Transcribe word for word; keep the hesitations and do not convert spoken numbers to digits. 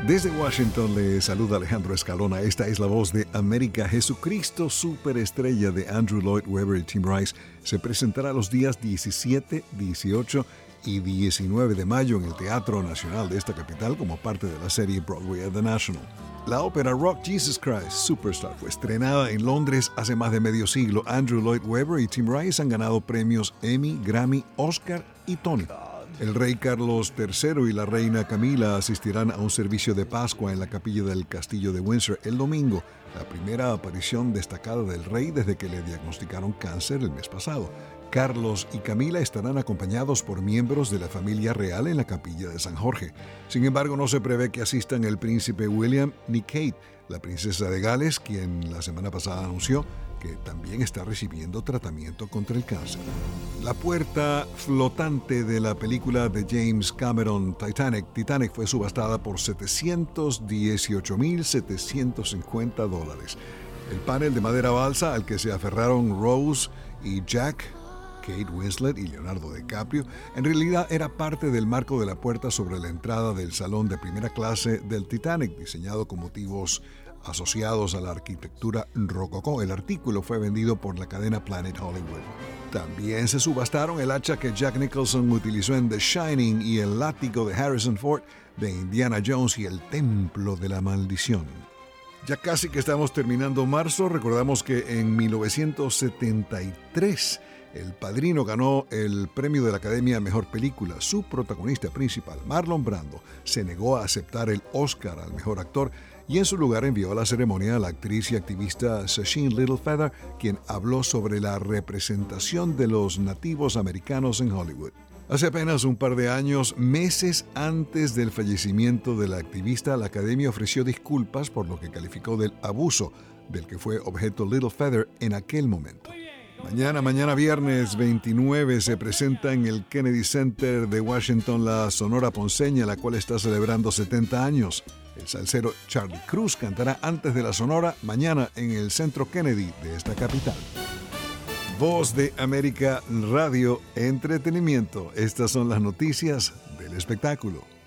Desde Washington le saluda Alejandro Escalona. Esta es la voz de América. Jesucristo Superestrella de Andrew Lloyd Webber y Tim Rice se presentará los días diecisiete, dieciocho y diecinueve de mayo en el Teatro Nacional de esta capital como parte de la serie Broadway at the National. La ópera rock Jesus Christ Superstar fue estrenada en Londres hace más de medio siglo. Andrew Lloyd Webber y Tim Rice han ganado premios Emmy, Grammy, Oscar y Tony. El rey Carlos tercero y la reina Camila asistirán a un servicio de Pascua en la capilla del Castillo de Windsor el domingo, la primera aparición destacada del rey desde que le diagnosticaron cáncer el mes pasado. Carlos y Camila estarán acompañados por miembros de la familia real en la capilla de San Jorge. Sin embargo, no se prevé que asistan el príncipe William ni Kate, la princesa de Gales, quien la semana pasada anunció que también está recibiendo tratamiento contra el cáncer. La puerta flotante de la película de James Cameron, Titanic, Titanic fue subastada por setecientos dieciocho mil setecientos cincuenta dólares. El panel de madera balsa al que se aferraron Rose y Jack, Kate Winslet y Leonardo DiCaprio, en realidad era parte del marco de la puerta sobre la entrada del salón de primera clase del Titanic, diseñado con motivos asociados a la arquitectura rococó. El artículo fue vendido por la cadena Planet Hollywood. También se subastaron el hacha que Jack Nicholson utilizó en The Shining y el látigo de Harrison Ford de Indiana Jones y el Templo de la Maldición. Ya casi que estamos terminando marzo. Recordamos que en mil novecientos setenta y tres El Padrino ganó el premio de la Academia a Mejor Película. Su protagonista principal, Marlon Brando, se negó a aceptar el Oscar al Mejor Actor y en su lugar envió a la ceremonia a la actriz y activista Sacheen Littlefeather, quien habló sobre la representación de los nativos americanos en Hollywood. Hace apenas un par de años, meses antes del fallecimiento de la activista, la Academia ofreció disculpas por lo que calificó del abuso del que fue objeto Littlefeather en aquel momento. Mañana, mañana viernes veintinueve, se presenta en el Kennedy Center de Washington la Sonora Ponceña, la cual está celebrando setenta años. El salsero Charlie Cruz cantará antes de la Sonora mañana en el Centro Kennedy de esta capital. Voz de América Radio Entretenimiento. Estas son las noticias del espectáculo.